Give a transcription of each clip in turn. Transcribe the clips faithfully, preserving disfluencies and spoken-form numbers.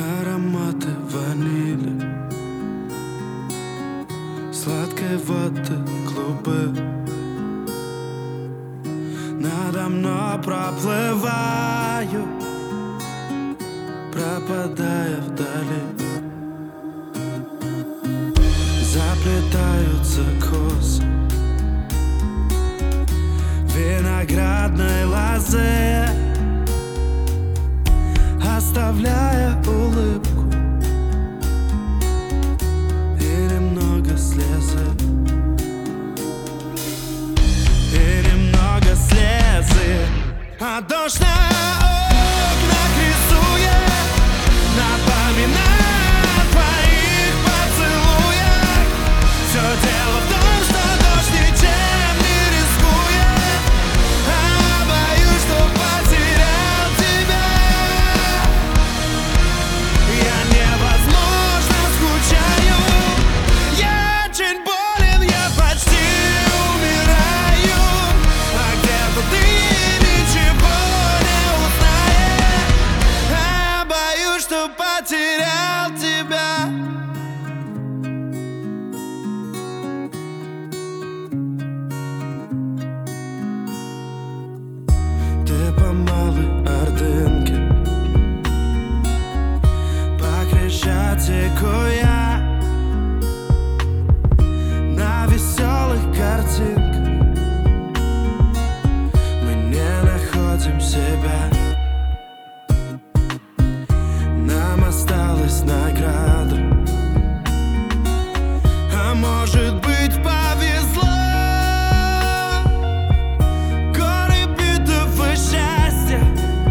Ароматы ванили, сладкой воды клубы. Надо мной проплываю, пропадая вдали. Заплетаются косы виноградной лозы, оставляя улыбку и немного слезы, и немного слезы. А дождь на окнах рисует, напоминая о твоих поцелуях. Все дело в том, что дождь ничем не рискует, а боюсь, что потерял тебя. Я невозможно скучаю, я очень болен, я почти умираю. А где-то ты ничего не узнаешь, а боюсь, что потерял тебя. Ты по малой Ордынке, по Крещатику я, на веселых картинках мы не находим себя. Нам осталась награда, а может быть повезло. Горы битв и счастья,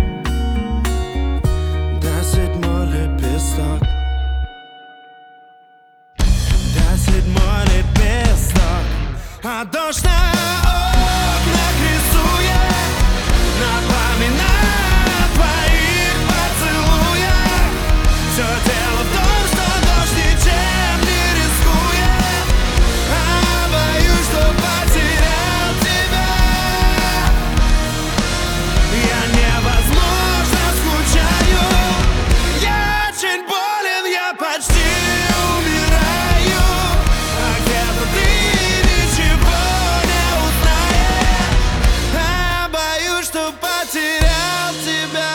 да седьмой лепесток, да седьмой лепесток. А дождь на окнах рисует, напоминая о твоих поцелуях. Все дело в том, что дождь ничем не рискует, а боюсь, что потерял тебя. Я невозможно скучаю, я очень болен, я почти умираю. А где-то ты ничего не узнаешь, а боюсь, что потерял тебя.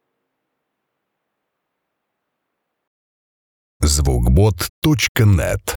звукбот точка нет